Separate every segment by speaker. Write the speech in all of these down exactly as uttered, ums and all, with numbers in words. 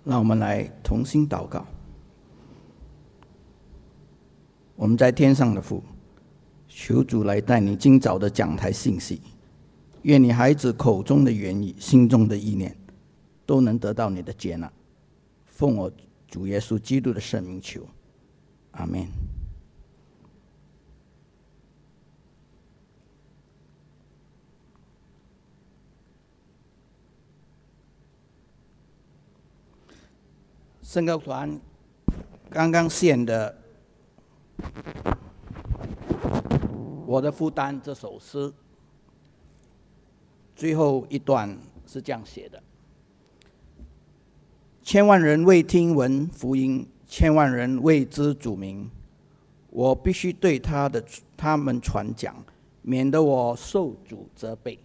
Speaker 1: 让我们来同心祷告。我们在天上的父，求主来带你今早的讲台信息，愿你孩子口中的言语、心中的意念，都能得到你的接纳。奉我主耶稣基督的圣名求，阿们。圣歌团刚刚献的我的负担这首诗，最后一段是这样写的：千万人未听闻福音，千万人未知主名，我必须对他的他们传讲，免得我受主责备。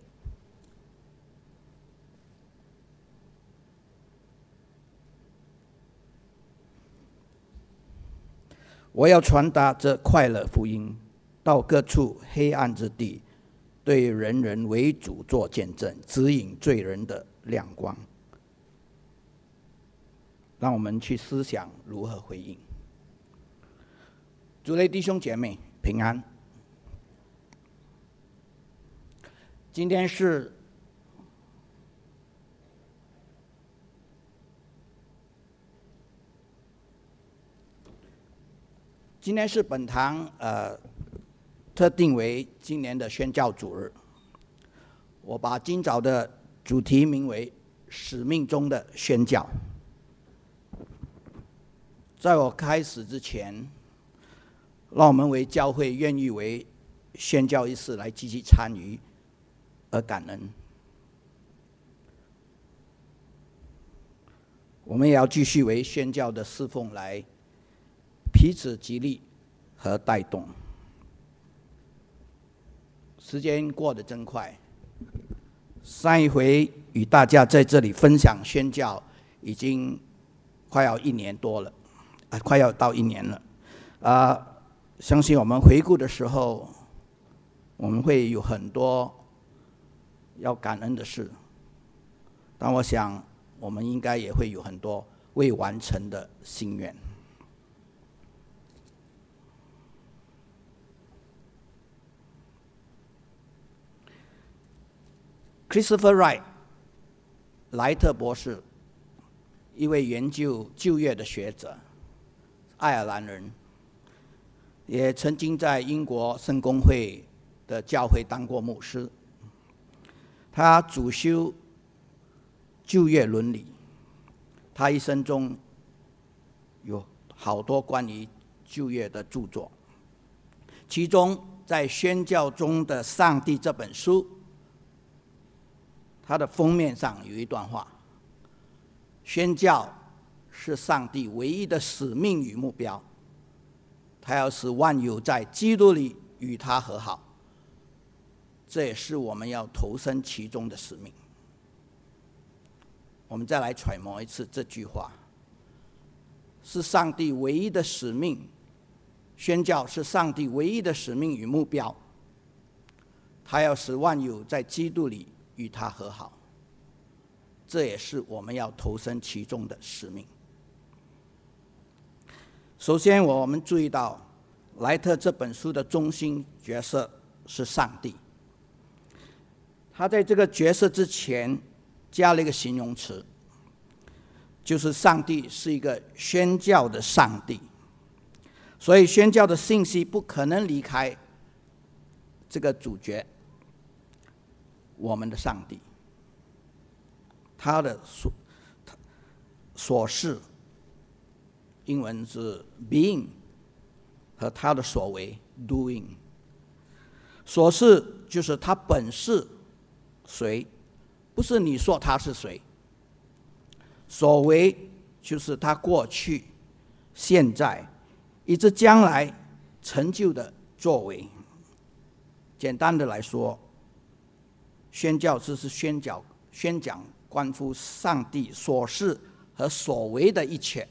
Speaker 1: 我要传达这快乐福音到各处黑暗之地，对人人为主做见证，指引罪人的亮光。让我们去思想如何回应。主内弟兄姐妹平安。今天是今天是本堂呃特定为今年的宣教主日。我把今早的主题名为使命中的宣教。在我开始之前，让我们为教会愿意为宣教一事来积极参与而感恩。我们也要继续为宣教的侍奉来彼此激励和带动。时间过得真快，上一回与大家在这里分享宣教已经快要一年多了，啊，快要到一年了。啊，相信我们回顾的时候，我们会有很多要感恩的事，但我想我们应该也会有很多未完成的心愿。Christopher Wright 莱特博士，一位研究旧约的学者，爱尔兰人，也曾经在英国圣公会的教会当过牧师。他主修旧约伦理，他一生中有好多关于旧约的著作，其中在宣教中的上帝这本书，它的封面上有一段话：宣教是上帝唯一的使命与目标，他要使万有在基督里与他和好，这也是我们要投身其中的使命。我们再来揣摩一次这句话：是上帝唯一的使命，宣教是上帝唯一的使命与目标，他要使万有在基督里与他和好，这也是我们要投身其中的使命。首先，我们注意到莱特这本书的中心角色是上帝。他在这个角色之前加了一个形容词，就是上帝是一个宣教的上帝，所以宣教的信息不可能离开这个主角，我们的上帝。他的所所事，英文是 being， 和他的所为 doing。所事就是他本是谁，不是你说他是谁；所为就是他过去、现在以至将来成就的作为。简单的来说，宣教只是宣讲宣讲关乎上帝所事和所为的一切。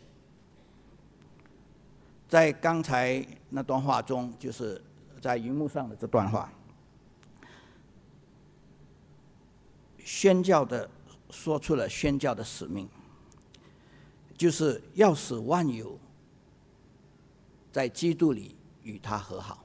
Speaker 1: 在刚才那段话中，就是在荧幕上的这段话，宣教的说出了宣教的使命。 就是要使万有在基督里与他和好。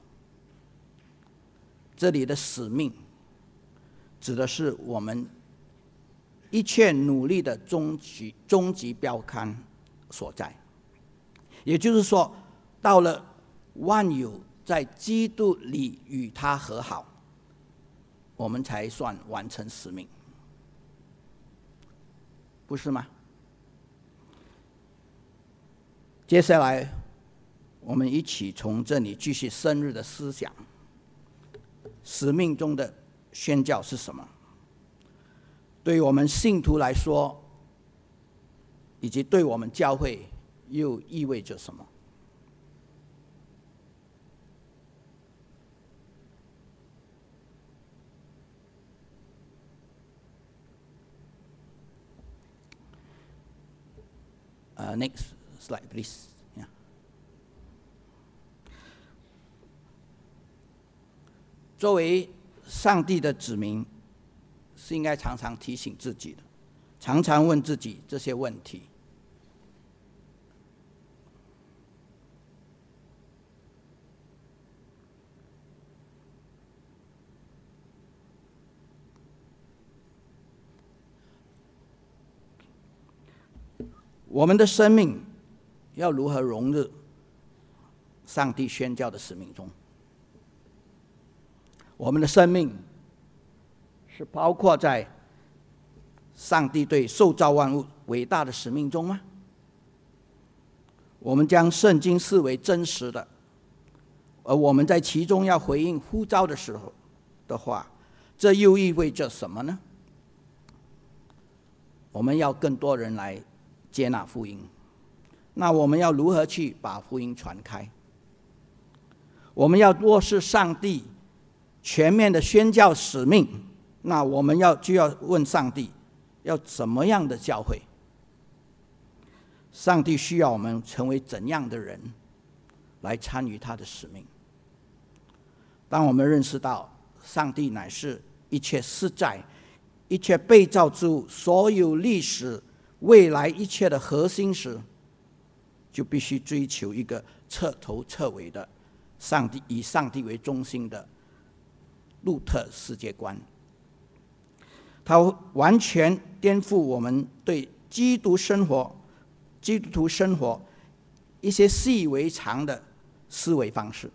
Speaker 1: 这里的使命指的是我们一切努力的终极终极标杆所在。也就是说，到了万有在基督里与他和好，我们才算完成使命，不是吗？接下来我们一起从这里继续深入的思想，使命中的宣教是什么？对于我们信徒来说，以及对我们教会又意味着什么？Uh, next slide, please. Yeah. 作为上帝的子民，是应该常常提醒自己的，常常问自己这些问题。我们的生命要如何融入上帝宣教的使命中？我们的生命是包括在上帝对受造万物伟大的使命中吗？我们将圣经视为真实的，而我们在其中要回应呼召的时候的话，这又意味着什么呢？我们要更多人来接纳福音，那我们要如何去把福音传开？我们要落实上帝全面的宣教使命，那我们要就要问上帝，要怎么样的教会？上帝需要我们成为怎样的人来参与他的使命？当我们认识到上帝乃是一切实在、一切被造之物、所有历史未来一切的核心时，就必须追求一个彻头彻尾的上帝以上帝为中心的路特世界观。它完全颠覆我们对基督生活、基督徒生活一些习以为常的思维方式。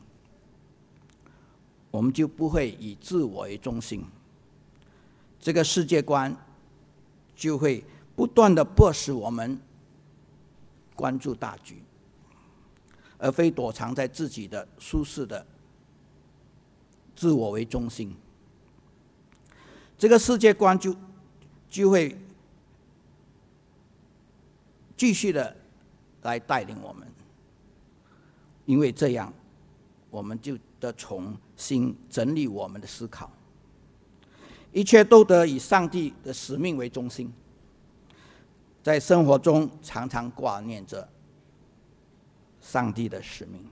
Speaker 1: 我们就不会以自我为中心，这个世界观就会不断的迫使我们关注大局，而非躲藏在自己的舒适的自我为中心。这个世界观就就会继续的来带领我们，因为这样我们就得重新整理我们的思考，一切都得以上帝的使命为中心。在生活中常常挂念着上帝的使命。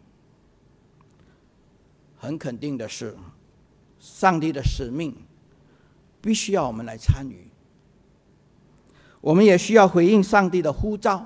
Speaker 1: 很肯定的是，上帝的使命必须要我们来参与，我们也需要回应上帝的呼召。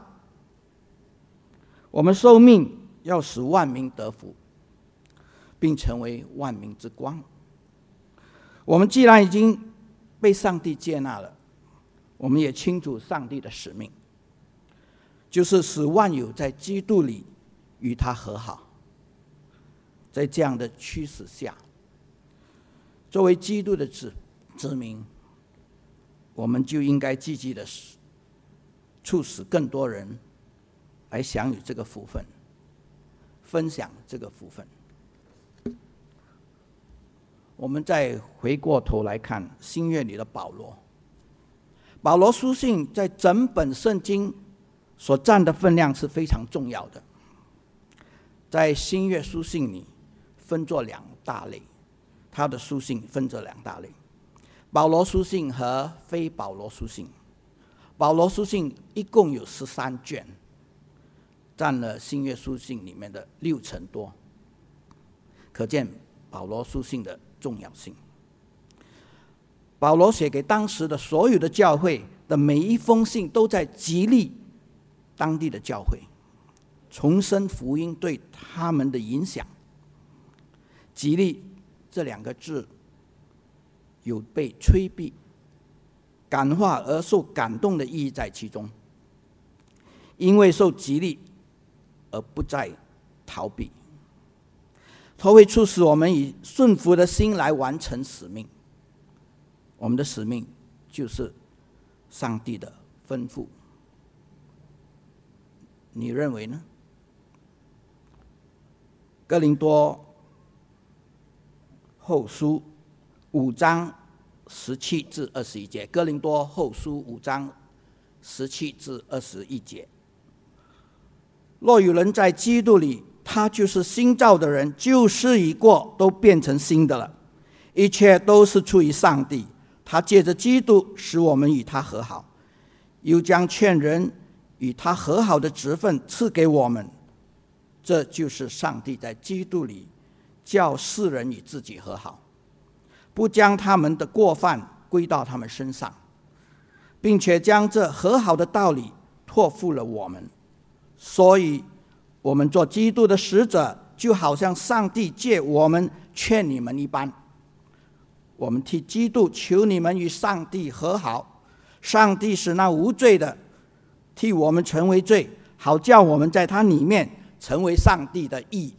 Speaker 1: 我们受命要使万民得福，并成为万民之光。我们既然已经被上帝接纳了，我们也清楚上帝的使命，就是使万有在基督里与他和好。在这样的驱使下，作为基督的子子民，我们就应该积极的促使更多人来享有这个福分，分享这个福分。我们再回过头来看新约里的保罗，保罗书信在整本圣经所占的分量是非常重要的。在新约书信里分作两大类，他的书信分作两大类：保罗书信和非保罗书信。保罗书信一共有十三卷，占了新约书信里面的六成多，可见保罗书信的重要性。保罗写给当时的所有的教会的每一封信，都在极力当地的教会，重申福音对他们的影响。吉利这两个字有被催逼、感化而受感动的意义在其中，因为受激励而不再逃避，它会促使我们以顺服的心来完成使命。我们的使命就是上帝的吩咐，你认为呢？哥林多后书五章十七至二十一节，哥林多后书五章十七至二十一节。若有人在基督里，他就是新造的人，旧事已过，都变成新的了。一切都是出于上帝，他借着基督使我们与他和好，又将劝人与他和好的职分赐给我们。这就是上帝在基督里叫世人与自己和好，不将他们的过犯归到他们身上，并且将这和好的道理托付了我们。所以我们做基督的使者，就好像上帝借我们劝你们一般。我们替基督求你们与上帝和好，上帝使那无罪的替我们成为罪，好叫我们在他里面成为上帝的义。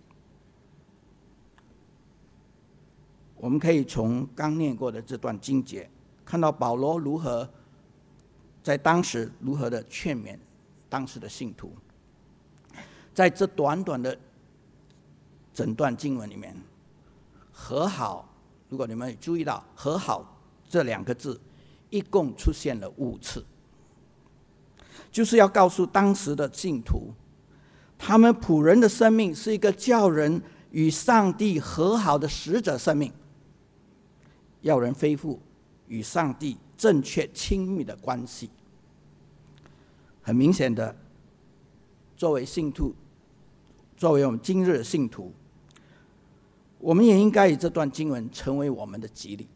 Speaker 1: 我们可以从刚念过的这段经节看到保罗如何在当时如何的劝勉当时的信徒。在这短短的整段经文里面，和好，如果你们注意到和好这两个字一共出现了五次，就是要告诉当时的信徒，他们仆人的生命是一个叫人与上帝和好的使者生命，要人恢复与上帝正确亲密的关系。很明显的，作为信徒，作为我们今日的信徒，我们也应该以这段经文成为我们的激励。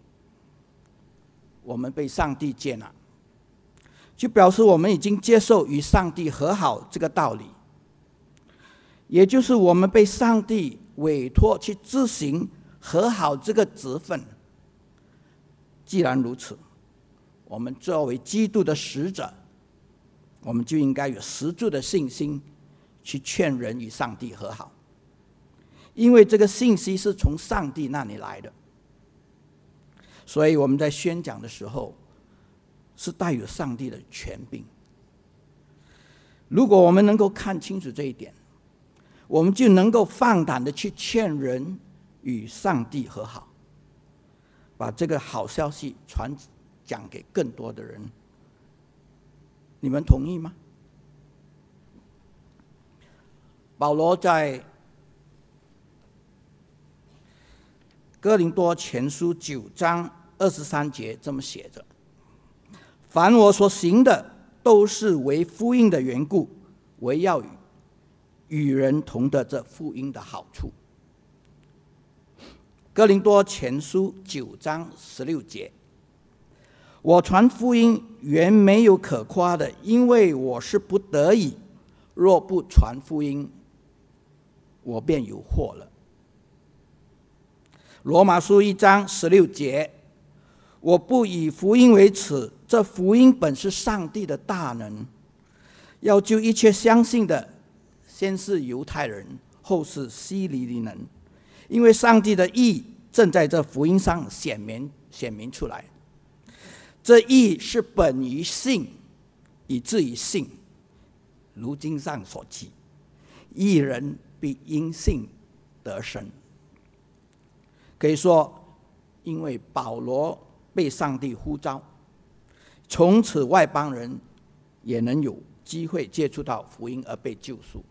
Speaker 1: 我们被上帝接纳，就表示我们已经接受与上帝和好这个道理，也就是我们被上帝委托去执行和好这个职分。既然如此，我们作为基督的使者，我们就应该有十足的信心去劝人与上帝和好，因为这个信息是从上帝那里来的。所以我们在宣讲的时候是带有上帝的权柄。如果我们能够看清楚这一点，我们就能够放胆的去劝人与上帝和好，把这个好消息传讲给更多的人。你们同意吗？保罗在哥林多前书九章二十三节这么写着：凡我所行的，都是为福音的缘故，为要与与人同得这福音的好处。哥林多前书九章十六节：我传福音原没有可夸的，因为我是不得已，若不传福音，我便有祸了。罗马书一章十六节：我不以福音为耻，这福音本是上帝的大能，要救一切相信的，先是犹太人，后是希利尼人，因为上帝的义正在这福音上显明显明出来。这义是本于信，以至于信。如经上所记，义人必因信得生。可以说，因为保罗被上帝呼召，从此外邦人也能有机会接触到福音而被救赎。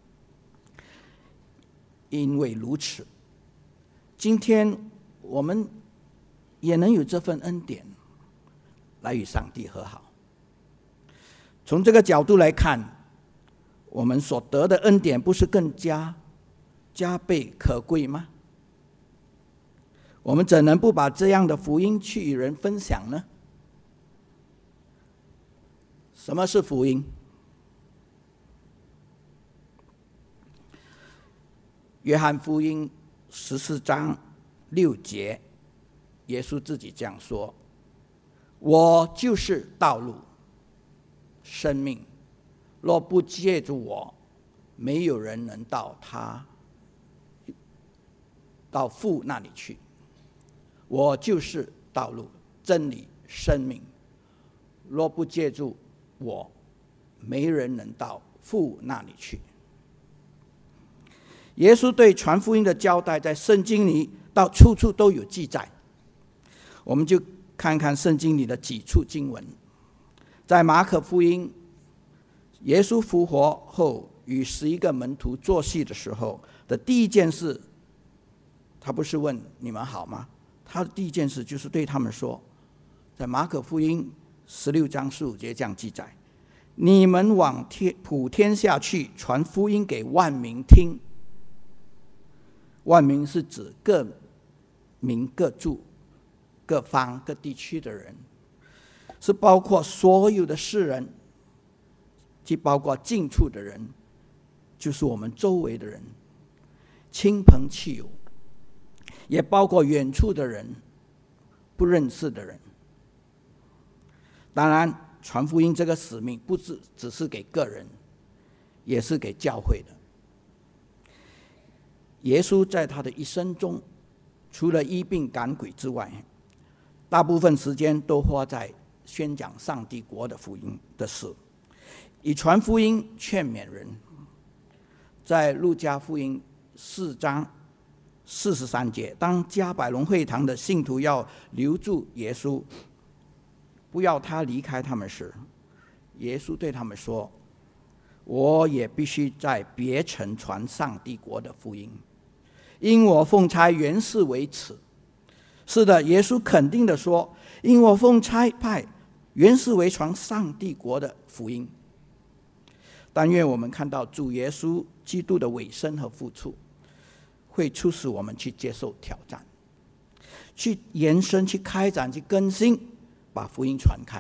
Speaker 1: 因为如此，今天我们也能有这份恩典来与上帝和好。从这个角度来看，我们所得的恩典不是更加加倍可贵吗？我们怎能不把这样的福音去与人分享呢？什么是福音？ 约翰福音十四章六节，耶稣自己这样说：“我就是道路、生命，若不借助我，没有人能到他到父那里去。我就是道路、真理、生命，若不借助我，没人能到父那里去。”耶稣对传福音的交代，在圣经里到处处都有记载。我们就看看圣经里的几处经文。在马可福音，耶稣复活后与十一个门徒作戏的时候的第一件事，他不是问你们好吗？他的第一件事就是对他们说，在马可福音十六章十五节这样记载：你们往天普天下去，传福音给万民听。万民是指各民各族、各方各地区的人，是包括所有的世人，既包括近处的人，就是我们周围的人，亲朋戚友，也包括远处的人，不认识的人。当然，传福音这个使命不只只是给个人，也是给教会的。耶稣在他的一生中，除了医病赶鬼之外，大部分时间都花在宣讲上帝国的福音的事，以传福音劝勉人。在路加福音四章四十三节，当加百隆会堂的信徒要留住耶稣，不要他离开他们时，耶稣对他们说：“我也必须在别城传上帝国的福音，因我奉差原是为此。”是的，耶稣肯定的说：“因我奉差派原是为传上帝国的福音。”但愿我们看到主耶稣基督的委身和付出，会促使我们去接受挑战，去延伸、去开展、去更新，把福音传开。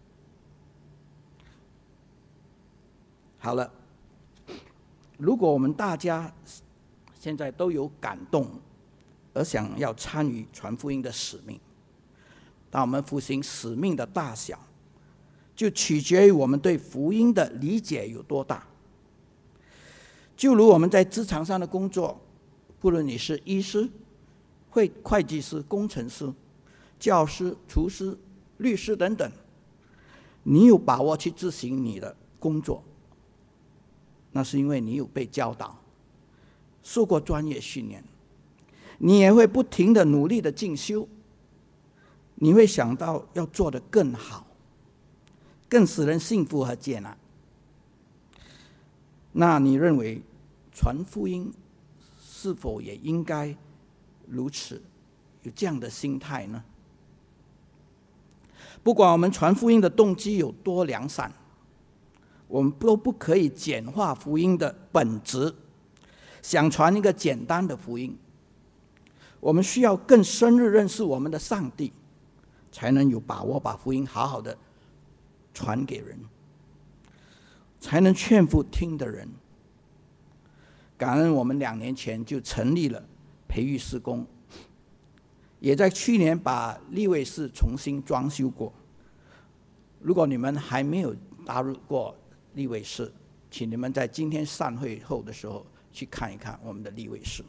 Speaker 1: 好了，如果我们大家现在都有感动，而想要参与传福音的使命，当我们复兴使命的大小，就取决于我们对福音的理解有多大。就如我们在职场上的工作，不论你是医师、会会计师、工程师、教师、厨师、律师等等，你有把握去执行你的工作，那是因为你有被教导，受过专业训练，你也会不停的努力的进修，你会想到要做得更好，更使人幸福和接纳。那你认为传福音是否也应该如此，有这样的心态呢？不管我们传福音的动机有多良善，我们都不可以简化福音的本质，想传一个简单的福音。我们需要更深入认识我们的上帝，才能有把握把福音好好的传给人，才能劝服听的人。感恩我们两年前就成立了培育事工，也在去年把利未室重新装修过。如果你们还没有加入过利未室，请你们在今天散会后的时候去看一看我们的利未室。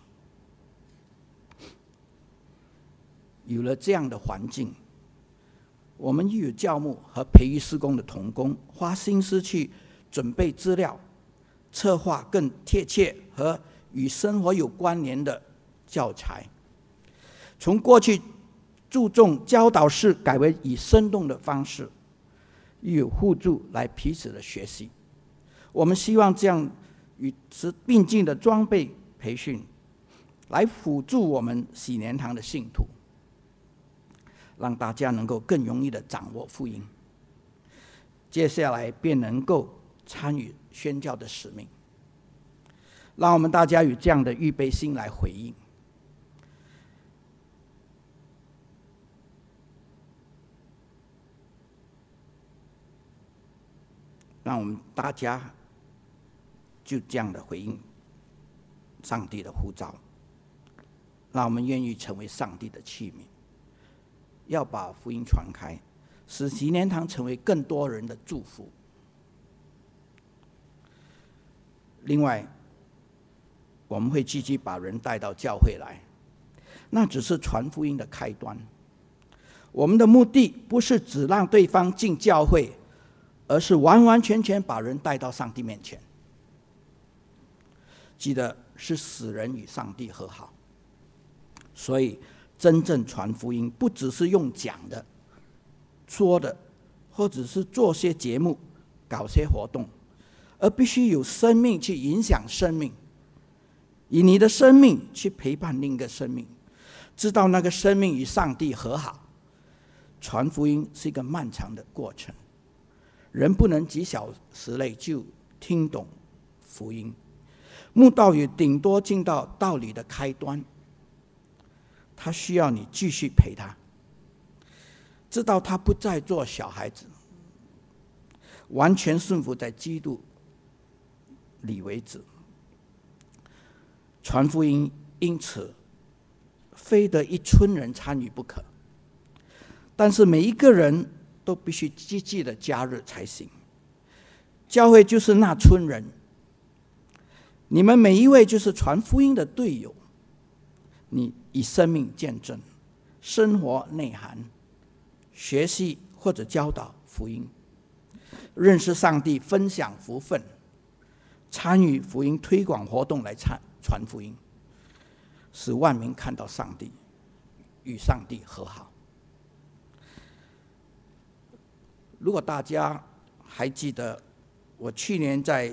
Speaker 1: 有了这样的环境，我们又有教牧和培育事工的同工，花心思去准备资料，策划更贴切和与生活有关联的教材，从过去注重教导式改为以生动的方式，又有互助来彼此的学习。我们希望这样与之并进的装备培训，来辅助我们喜年堂的信徒，让大家能够更容易的掌握福音，接下来便能够参与宣教的使命。让我们大家有这样的预备心来回应。让我们大家就这样的回应。 上帝的呼召，让我们愿意成为上帝的器皿，要把福音传开，使喜年堂成为更多人的祝福。另外，我们会积极把人带到教会来，那只是传福音的开端。我们的目的不是只让对方进教会，而是完完全全把人带到上帝面前。记得是使人与上帝和好，所以真正传福音不只是用讲的、说的，或者是做些节目、搞些活动，而必须有生命去影响生命，以你的生命去陪伴另一个生命，知道那个生命与上帝和好。传福音是一个漫长的过程，人不能几小时内就听懂福音。慕道友顶多进到道理的开端，他需要你继续陪他，直到他不再做小孩子，完全顺服在基督里为止。传福音因此非得一村人参与不可，但是每一个人都必须积极的加入才行。教会就是那村人，你们每一位就是传福音的队友，你以生命见证、生活内涵、学习或者教导福音，认识上帝，分享福分，参与福音推广活动来传传福音，使万民看到上帝，与上帝和好。如果大家还记得，我去年在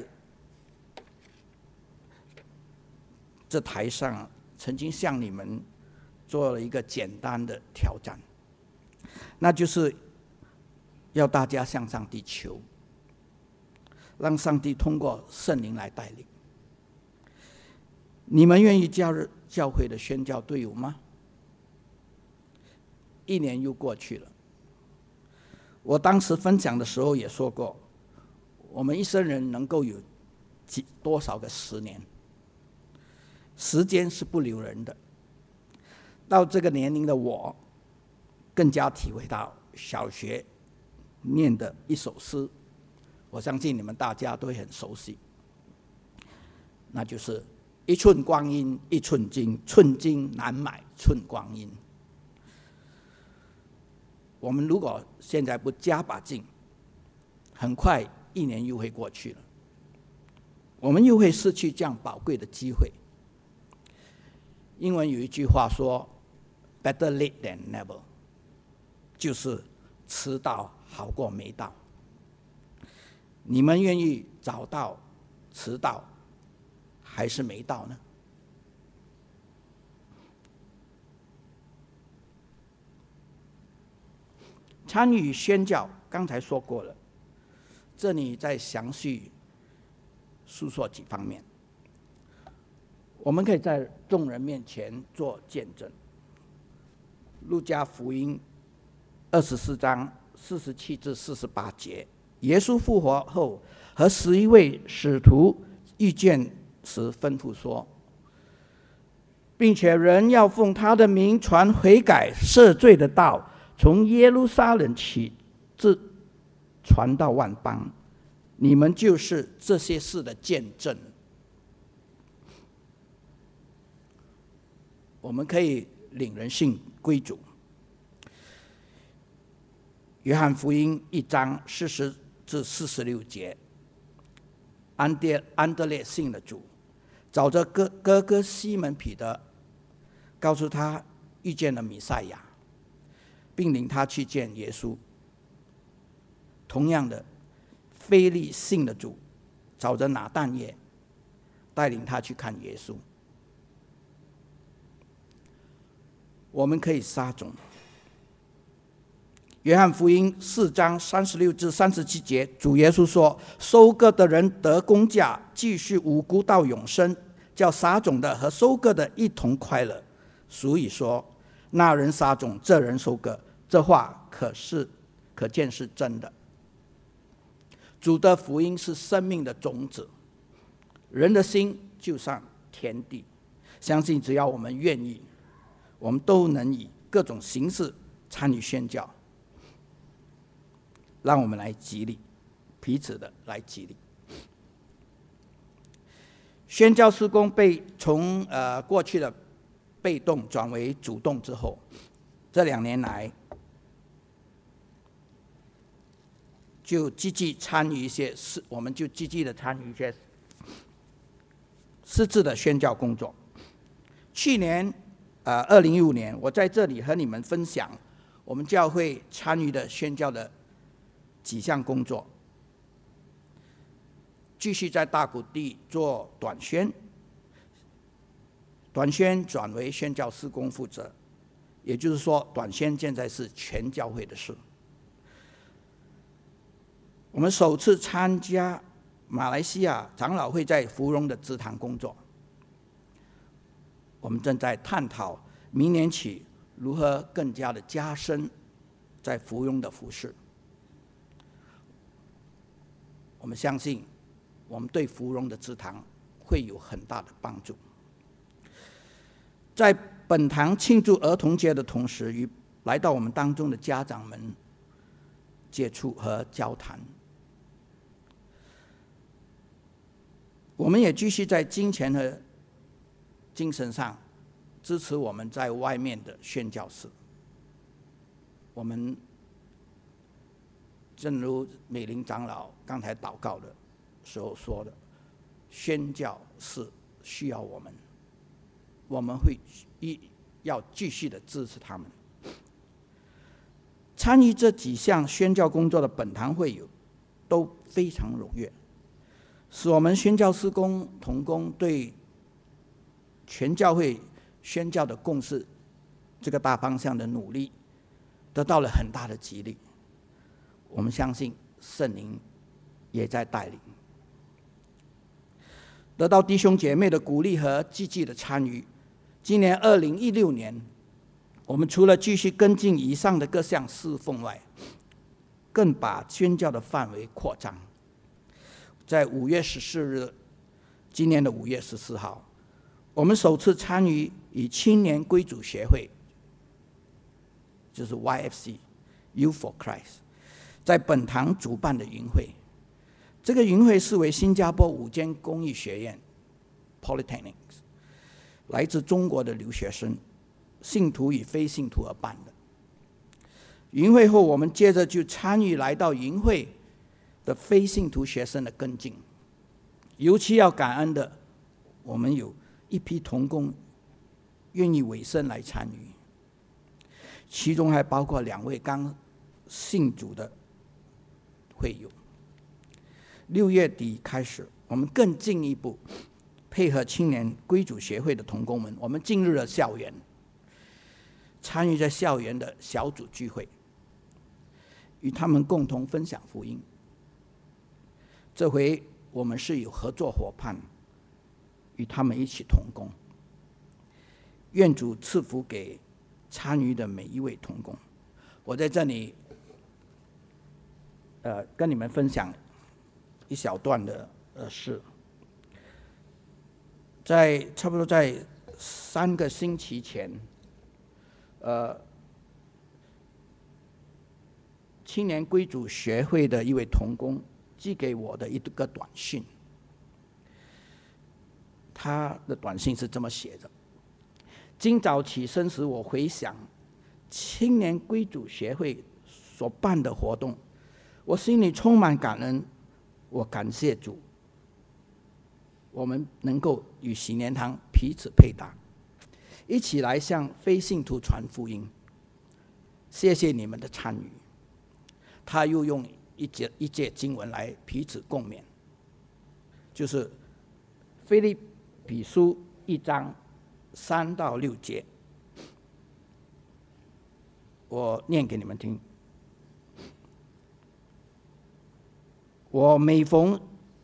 Speaker 1: 这台上曾经向你们做了一个简单的挑战，那就是要大家向上帝求，让上帝通过圣灵来带领。你们愿意加入教会的宣教队伍吗？一年又过去了，我当时分享的时候也说过，我们一生人能够有几多少个十年？时间是不留人的。到这个年龄的我，更加体会到小学念的一首诗，我相信你们大家都会很熟悉，那就是一寸光阴一寸金，寸金难买寸光阴。我们如果现在不加把劲，很快一年又会过去了，我们又会失去这样宝贵的机会。英文有一句话说 better late than never， 就是迟到好过没到。你们愿意早到、迟到还是没到呢？参与宣教刚才说过了，这里再详细述说几方面。我们可以在众人面前做见证。路加福音二十四章四十七至四十八节，耶稣复活后和十一位使徒遇见时吩咐说，并且人要奉他的名传悔改赦罪的道，从耶路撒冷起，至传到万邦，你们就是这些事的见证。我们可以领人信归主。约翰福音一章四十至四十六节，安德安德烈信了主，找着哥哥哥西门彼得，告诉他遇见了弥赛亚，并领他去见耶稣。同样的，腓利信了主，找着拿但业，带领他去看耶稣。我们可以撒种。约翰福音四章三十六至三十七节，主耶稣说，收割的人得工价，继续无辜到永生，叫撒种的和收割的一同快乐。所以说，那人撒种，这人收割，这话可是可见是真的。主的福音是生命的种子，人的心就像天地。相信只要我们愿意，我们都能以各种形式参与宣教。让我们来激励，彼此的来激励。宣教事工被从呃过去的被动转为主动之后，这两年来就积极参与一些实，我们就积极的参与一些实质的宣教工作。去年呃二零一五年，我在这里和你们分享我们教会参与的宣教的几项工作，继续在大谷地做短宣，短宣转为宣教事工负责，也就是说，短宣现在是全教会的事。我们首次参加马来西亚长老会在福隆的支堂工作，我们正在探讨明年起如何更加的加深在福隆的服事。我们相信，我们对福隆的支堂会有很大的帮助。在本堂庆祝儿童节的同时，与来到我们当中的家长们接触和交谈。我们也继续在金钱和精神上支持我们在外面的宣教士。我们正如美玲长老刚才祷告的时候说的，宣教是需要我们，我们会要继续的支持他们。参与这几项宣教工作的本堂会友都非常踊跃，使我们宣教事工同工对全教会宣教的共识这个大方向的努力得到了很大的激励。我们相信圣灵也在带领，得到弟兄姐妹的鼓励和积极的参与。今年二零一六年，我们除了继续跟进以上的各项侍奉外，更把宣教的范围扩张。在五月十四日，今年的五月十四号，我们首次参与以青年归主协会，就是 Y F C Youth for Christ， 在本堂主办的营会。这个营会是为新加坡五间公益学院 Polytechnics 来自中国的留学生、信徒与非信徒而办的。营会后，我们接着就参与来到营会的非信徒学生的跟进。尤其要感恩的，我们有一批同工愿意委身来参与，其中还包括两位刚信主的会友。六月底开始，我们更进一步配合青年归主协会的同工们，我们进入了校园，参与在校园的小组聚会，与他们共同分享福音。这回我们是有合作伙伴，与他们一起同工。愿主赐福给参与的每一位同工。我在这里，呃，跟你们分享一小段的呃事。在差不多在三个星期前，呃，青年归主学会的一位同工寄给我的一个短信。他的短信是这么写的：今早起身时，我回想青年归主协会所办的活动，我心里充满感恩。我感谢主，我们能够与喜年堂彼此配搭，一起来向非信徒传福音。谢谢你们的参与。他又用一节一节经文来彼此共勉，就是腓立比书一章三到六节，我念给你们听。我每逢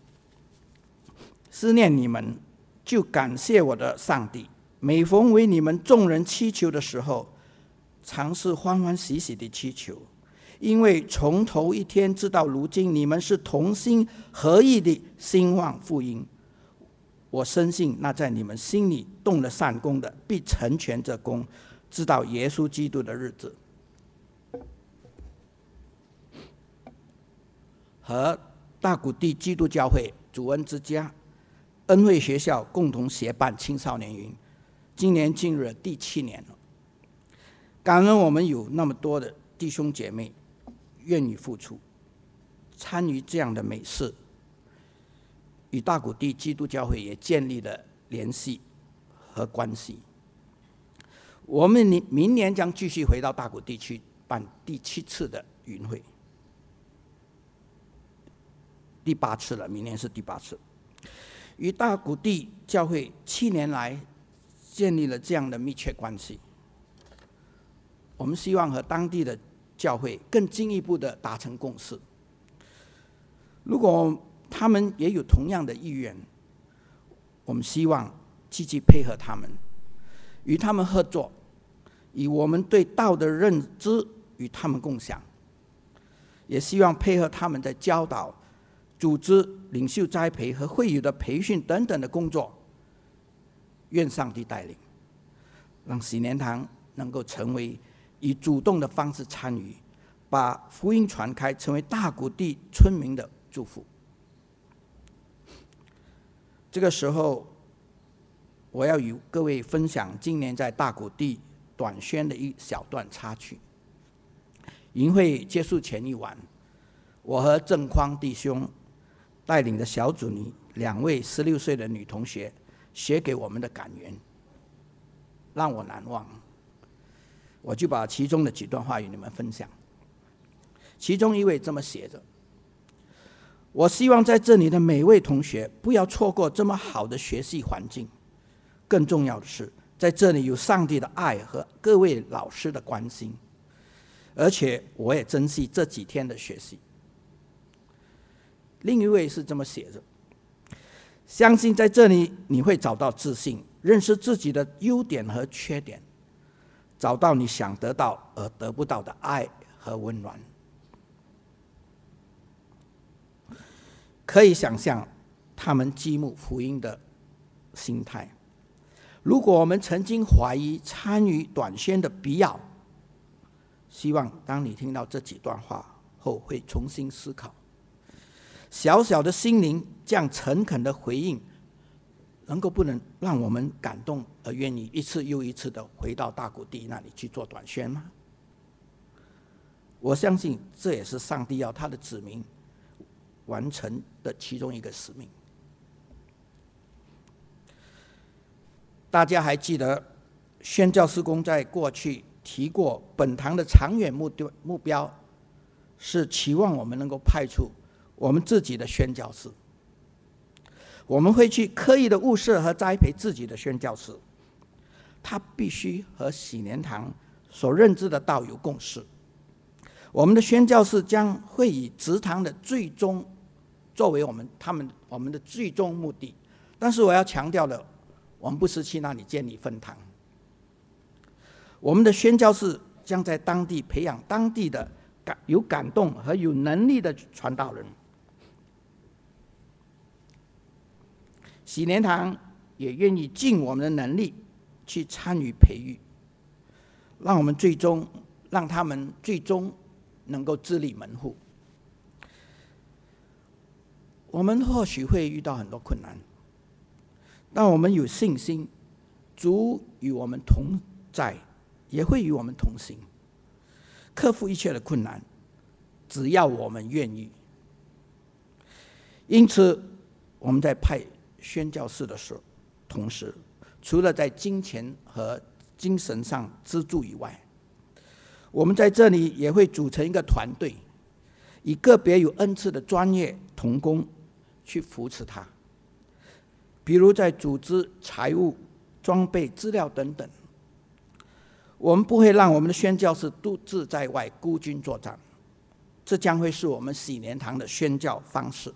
Speaker 1: 思念你们，就感谢我的上帝；每逢为你们众人祈求的时候，常是欢欢喜喜的祈求，因为从头一天直到如今，你们是同心合意的兴旺福音。 我深信那在你们心里动了善功的，必成全这功，直到耶稣基督的日子。和大谷地基督教会、主恩之家、恩惠学校共同协办青少年营，今年进入了第七年了。感恩我们有那么多的弟兄姐妹愿意付出，参与这样的美事，与大谷地基督教会也建立了联系和关系。我们明年将继续回到大谷地去办第七次的云会，第八次了，明年是第八次。与大谷地教会七年来建立了这样的密切关系，我们希望和当地的教会更进一步的达成共识。如果他们也有同样的意愿，我们希望积极配合他们，与他们合作，以我们对道的认知与他们共享，也希望配合他们在教导、组织、领袖栽培和会友的培训等等的工作。愿上帝带领，让喜年堂能够成为以主动的方式参与，把福音传开，成为大谷地村民的祝福。这个时候，我要与各位分享今年在大谷地短宣的一小段插曲。营会结束前一晚，我和郑匡弟兄带领的小组里两位十六岁的女同学写给我们的感言，让我难忘。我就把其中的几段话与你们分享。其中一位这么写着：我希望在这里的每位同学不要错过这么好的学习环境，更重要的是，在这里有上帝的爱和各位老师的关心，而且我也珍惜这几天的学习。另一位是这么写着：相信在这里你会找到自信，认识自己的优点和缺点，找到你想得到而得不到的爱和温暖。可以想象他们激慕福音的心态。如果我们曾经怀疑参与短宣的必要，希望当你听到这几段话后会重新思考。小小的心灵这样诚恳的回应，能够不能让我们感动而愿意一次又一次的回到大谷地那里去做短宣吗？我相信这也是上帝要他的子民完成的其中一个使命。大家还记得宣教事工在过去提过，本堂的长远目标是期望我们能够派出我们自己的宣教士，我们会去刻意的物色和栽培自己的宣教士，他必须和喜年堂所认知的道有共识。我们的宣教士将会以职堂的最终作为我们他们我们的最终目的，但是我要强调的，我们不是去那里建立分堂。我们的宣教士将在当地培养当地的有感动和有能力的传道人。喜年堂也愿意尽我们的能力去参与培育，让我们最终让他们最终能够自立门户。我们或许会遇到很多困难，但我们有信心，主与我们同在，也会与我们同行，克服一切的困难，只要我们愿意。因此，我们在派宣教士的时候，同时除了在金钱和精神上资助以外，我们在这里也会组成一个团队，以个别有恩赐的专业同工去扶持他，比如在组织、财务、装备、资料等等。我们不会让我们的宣教士独自在外孤军作战，这将会是我们喜年堂的宣教方式。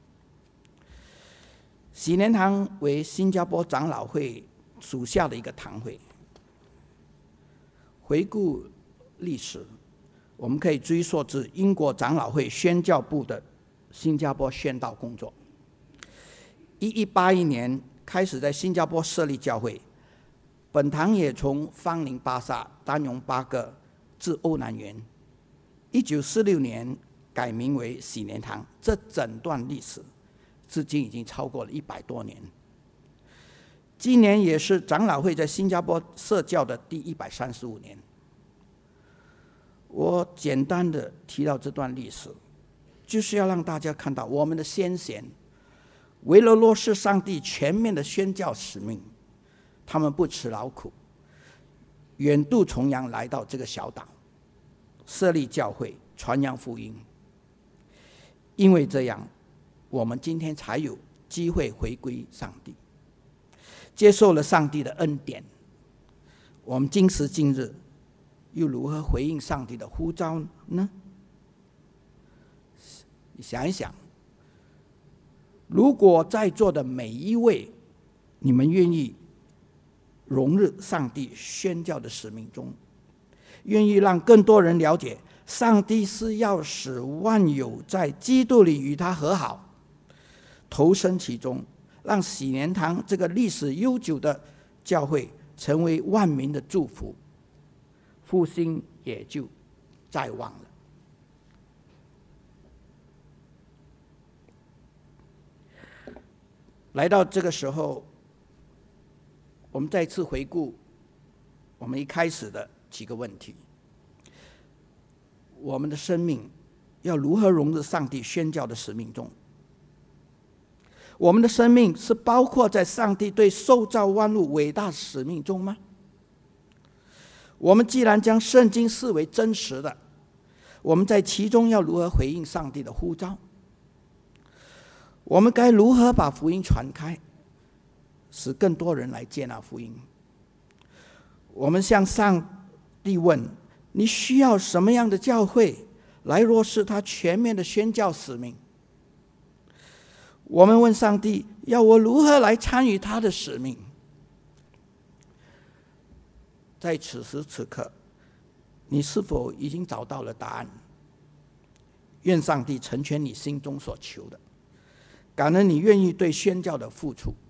Speaker 1: 喜年堂为新加坡长老会属下的一个堂会。回顾历史，我们可以追溯至英国长老会宣教部的新加坡宣道工作。一一八一年开始在新加坡设立教会，本堂也从芳林巴萨单用八个至欧南园，一九四六年改名为喜年堂。这整段历史至今已经超过了一百多年。今年也是长老会在新加坡设教的第一百三十五年。我简单的提到这段历史，就是要让大家看到我们的先贤为了落实上帝全面的宣教使命，他们不辞劳苦，远渡重洋来到这个小岛，设立教会，传扬福音。因为这样，我们今天才有机会回归上帝，接受了上帝的恩典。我们今时今日又如何回应上帝的呼召呢？你想一想，如果在座的每一位，你们愿意融入上帝宣教的使命中，愿意让更多人了解上帝是要使万有在基督里与他和好，投身其中，让喜年堂这个历史悠久的教会成为万民的祝福，复兴也就在望了。来到这个时候，我们再次回顾我们一开始的几个问题：我们的生命要如何融入上帝宣教的使命中？我们的生命是包括在上帝对受造万物伟大使命中吗？我们既然将圣经视为真实的，我们在其中要如何回应上帝的呼召？我们该如何把福音传开，使更多人来接纳福音？我们向上帝问：你需要什么样的教会来落实他全面的宣教使命？我们问上帝：要我如何来参与他的使命？在此时此刻，你是否已经找到了答案？愿上帝成全你心中所求的，感恩你愿意对宣教的付出。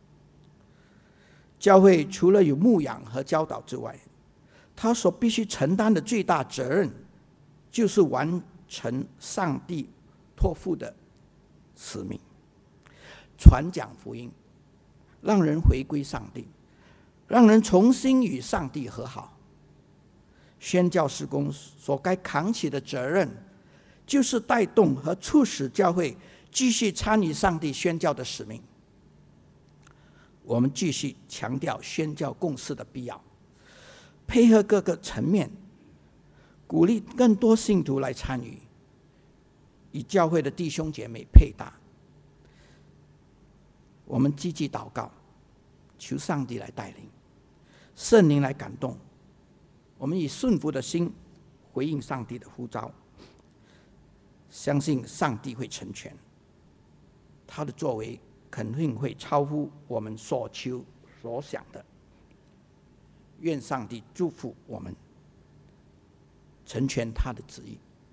Speaker 1: 教会除了有牧养和教导之外，他所必须承担的最大责任，就是完成上帝托付的使命，传讲福音，让人回归上帝，让人重新与上帝和好。宣教事工所该扛起的责任，就是带动和促使教会继续参与上帝宣教的使命。我们继续强调宣教共事的必要，配合各个层面，鼓励更多信徒来参与，与教会的弟兄姐妹配搭。我们积极祷告，求上帝来带领，圣灵来感动，我们以顺服的心回应上帝的呼召，相信上帝会成全，他的作为肯定会超乎我们所求所想的。愿上帝祝福我们，成全他的旨意。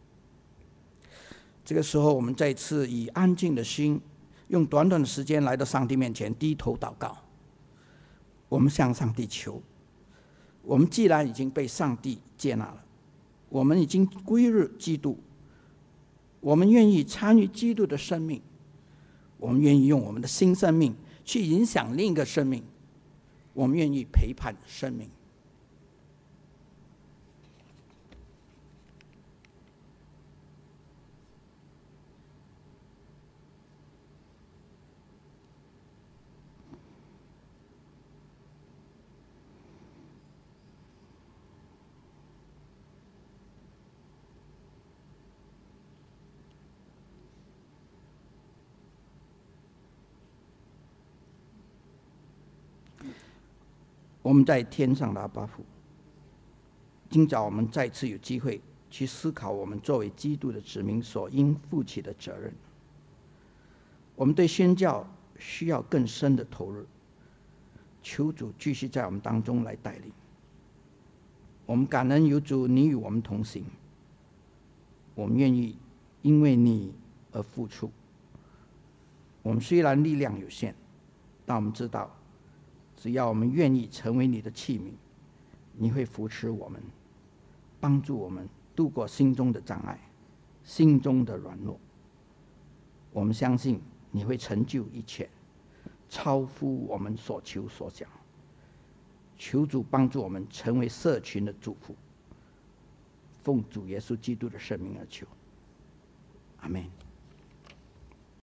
Speaker 1: 这个时候，我们再次以安静的心，用短短的时间来到上帝面前，低头祷告。我们向上帝求，我们既然已经被上帝接纳了，我们已经归入基督，我们愿意参与基督的生命，我们愿意用我们的新生命去影响另一个生命，我们愿意陪伴生命。我们在天上的阿爸父，今早我们再次有机会去思考我们作为基督的子民所应负起的责任。我们对宣教需要更深的投入，求主继续在我们当中来带领。我们感恩有主，你与我们同行，我们愿意因为你而付出。我们虽然力量有限， 但我们知道，只要我们愿意成为你的器皿，你会扶持我们，帮助我们度过心中的障碍，心中的软弱。我们相信你会成就一切，超乎我们所求所想。求主帮助我们成为社群的祝福，奉主耶稣基督的圣名而求，阿们。